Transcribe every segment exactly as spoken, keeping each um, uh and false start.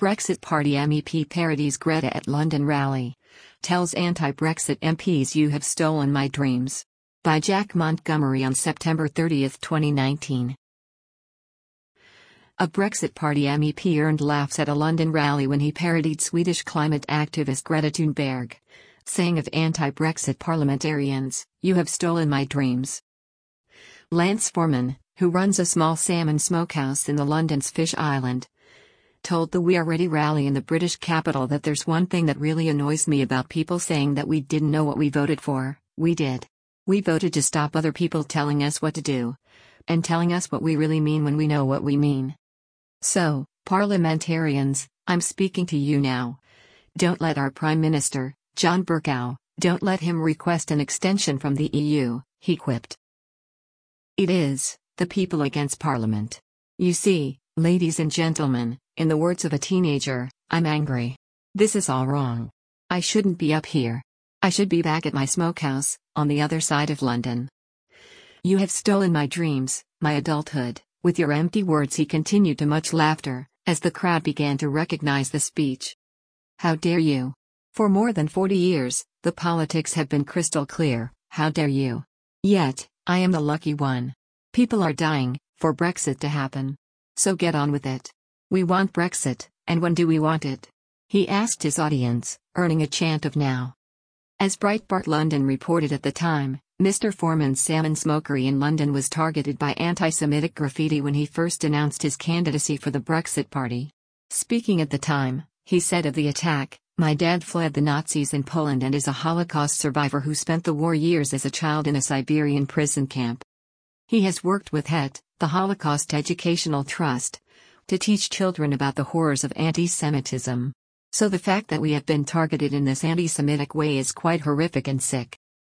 Brexit Party M E P parodies Greta at London rally. Tells anti-Brexit M Ps you have stolen my dreams. By Jack Montgomery on September thirtieth twenty nineteen. A Brexit Party M E P earned laughs at a London rally when he parodied Swedish climate activist Greta Thunberg, saying of anti-Brexit parliamentarians, "You have stolen my dreams." Lance Foreman, who runs a small salmon smokehouse in the London's Fish Island, told the We Are Ready rally in the British capital that there's one thing that really annoys me about people saying that we didn't know what we voted for. We did. We voted to stop other people telling us what to do. And telling us what we really mean when we know what we mean. So, parliamentarians, I'm speaking to you now. Don't let our Prime Minister, John Bercow, don't let him request an extension from the E U, he quipped. It is, the people against Parliament. You see, ladies and gentlemen, in the words of a teenager, I'm angry. This is all wrong. I shouldn't be up here. I should be back at my smokehouse, on the other side of London. You have stolen my dreams, my adulthood. With your empty words, he continued to much laughter, as the crowd began to recognize the speech. How dare you? For more than forty years, the politics have been crystal clear. How dare you? Yet, I am the lucky one. People are dying for Brexit to happen. So get on with it. We want Brexit, and when do we want it? He asked his audience, earning a chant of now. As Breitbart London reported at the time, Mister Foreman's salmon smokery in London was targeted by anti-Semitic graffiti when he first announced his candidacy for the Brexit Party. Speaking at the time, he said of the attack, "My dad fled the Nazis in Poland and is a Holocaust survivor who spent the war years as a child in a Siberian prison camp. He has worked with H E T, the Holocaust Educational Trust, to teach children about the horrors of anti-Semitism. So the fact that we have been targeted in this anti-Semitic way is quite horrific and sick.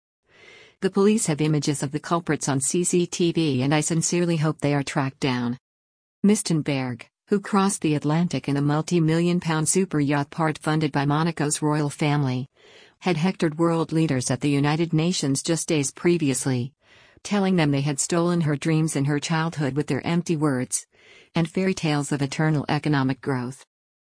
The police have images of the culprits on C C T V and I sincerely hope they are tracked down." Mister Thunberg, who crossed the Atlantic in a multi-million pound super yacht part funded by Monaco's royal family, had hectored world leaders at the United Nations just days previously, telling them they had stolen her dreams in her childhood with their empty words and fairy tales of eternal economic growth.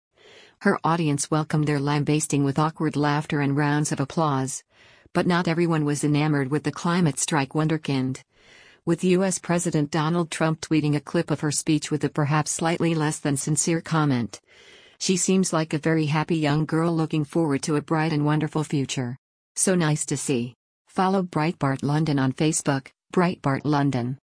Her audience welcomed their lambasting with awkward laughter and rounds of applause, but not everyone was enamored with the climate strike wunderkind, with U S President Donald Trump tweeting a clip of her speech with a perhaps slightly less than sincere comment. "She seems like a very happy young girl looking forward to a bright and wonderful future. So nice to see." Follow Breitbart London on Facebook, Breitbart London.